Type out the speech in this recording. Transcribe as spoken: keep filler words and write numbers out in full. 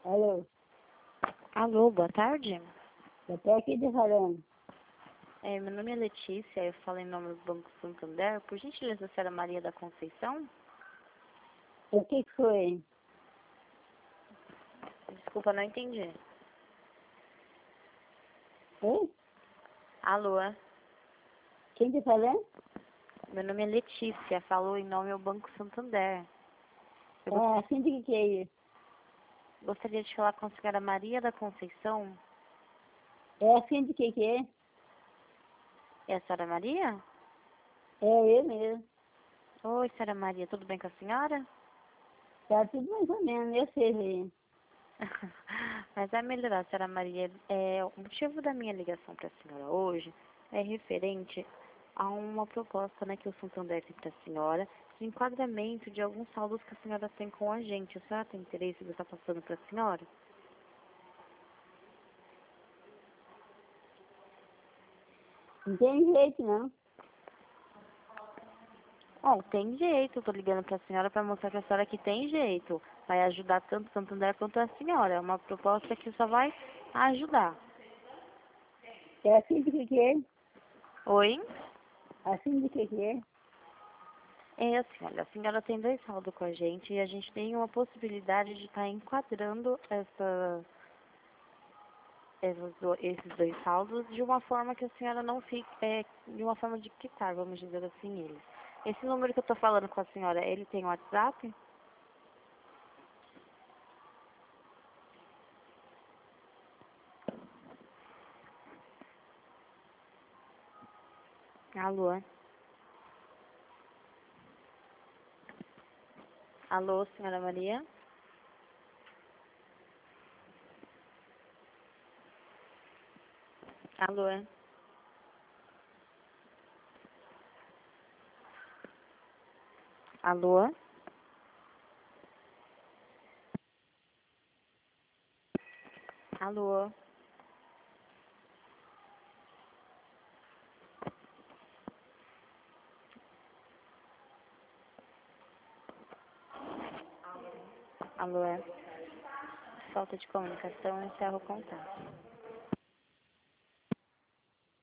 Alô, Alô, boa tarde. eu tô aqui te falando. É, meu nome é Letícia, eu falo em nome do Banco Santander. Por gentileza, a senhora Maria da Conceição? O que que foi? Desculpa, não entendi. Oi? Alô, Quem te falando? meu nome é Letícia, falou em nome do Banco Santander. Eu go- É, assim de que que é isso? gostaria de falar com a senhora Maria da Conceição. É assim de que que é? É a senhora Maria? É eu mesmo. Oi, senhora Maria, tudo bem com a senhora? Tá tudo mais ou menos, eu sei ver. Mas vai melhorar, senhora Maria. É, o motivo da minha ligação para a senhora hoje é referente a uma proposta, né, que o Santander tem para a senhora, de enquadramento de alguns saldos que a senhora tem com a gente. A senhora tem interesse de estar passando para a senhora? Não tem jeito não. Bom, tem jeito. Estou ligando para a senhora para mostrar para a senhora que tem jeito. Vai ajudar tanto o Santander quanto a senhora. É uma proposta que só vai ajudar. É assim de que que é? Oi? Assim de que que é? É assim, olha, a senhora tem dois saldos com a gente e a gente tem uma possibilidade de estar enquadrando essa, essas do- esses dois saldos de uma forma que a senhora não fique, é, de uma forma de quitar, vamos dizer assim, eles. Esse número que eu estou falando com a senhora, ele tem WhatsApp? Alô? Alô, senhora Maria? Alô? Alô? Alô? Alô? Falta de comunicação, encerra o contato.